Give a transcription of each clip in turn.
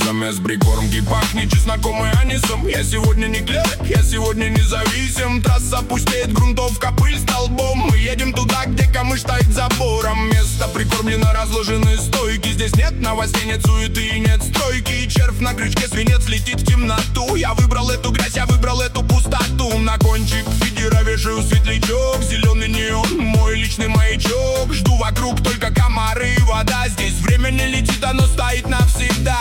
замес прикормки пахнет чесноком и анисом. Я сегодня не клерк, я сегодня независим. Трасса пустеет, грунтовка, пыль столбом. Мы едем туда, где камыш стоит забором. Место прикормлено, разложены стойки. Здесь нет новостей, нет суеты и нет стройки. Червь на крючке, свинец летит в темноту. Я выбрал эту грязь, я выбрал эту пустоту. На кончик фидера вешаю светлячок. Зеленый неон, мой личный маячок. Жду вокруг только комары и вода. Здесь время не летит, оно стоит навсегда.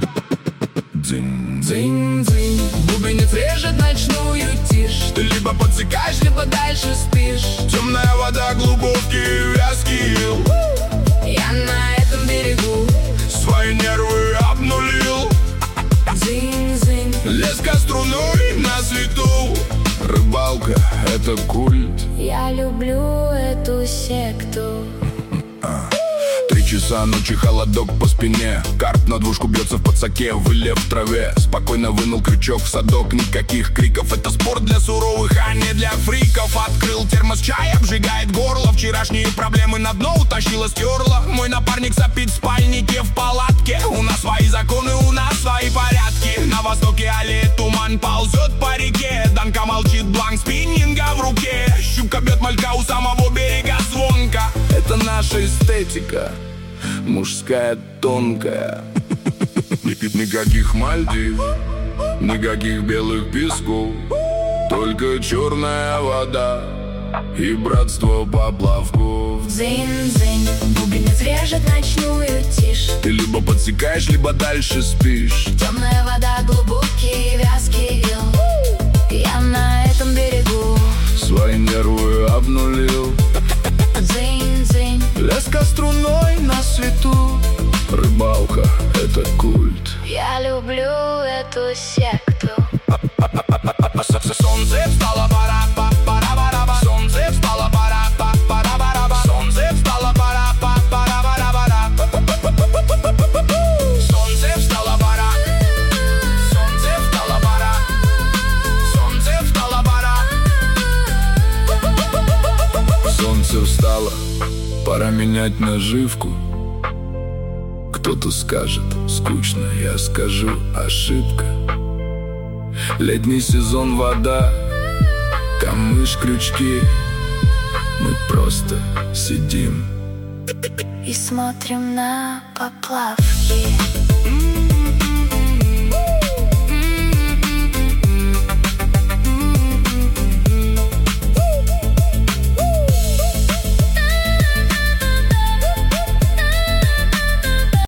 Дзынь-дзынь, бубенец режет ночную тишь. Ты либо подсекаешь, либо дальше спишь. Темная вода, глубокий вязкий ил. Я на этом берегу свои нервы обнулил. Дзынь-дзынь, леска струной на свету. Рыбалка — это культ. Я люблю эту секту. 3 часа ночи, холодок по спине. Карп на двушку бьется в подсаке, вылев в траве. Спокойно вынул крючок в садок, никаких криков. Это спорт для суровых, а не для фриков. Открыл термос, чай обжигает горло. Вчерашние проблемы на дно утащила, стерла. Мой напарник сопит в спальнике в палатке. У нас свои законы, у нас свои порядки. На востоке аллея туман ползет по реке. Данка молчит, бланк спиннинга в руке. Щука бьет малька у самого берега звонка. Это наша эстетика, мужская, тонкая. Никаких Мальдив, никаких белых песков. Только черная вода и братство поплавков. Дзынь-дзынь, бубенец режет ночную тишь. Ты либо подсекаешь, либо дальше спишь. Темная вода, глубокий вязкий ил. Я на этом берегу свои нервы обнулил. Дзынь-дзынь, леска струной на свету. Рыбалка — это культ. я люблю эту секту. Солнце встало, пора, пора. Солнце встало, пора, пора. Солнце встало, пора, пора. Солнце встало, пора. Солнце встало, пора. Солнце встало, пора. Солнце встало, пора менять наживку. Кто-то скажет, скучно, я скажу, ошибка. Летний сезон, вода, камыш, крючки. Мы просто сидим и смотрим на поплавки.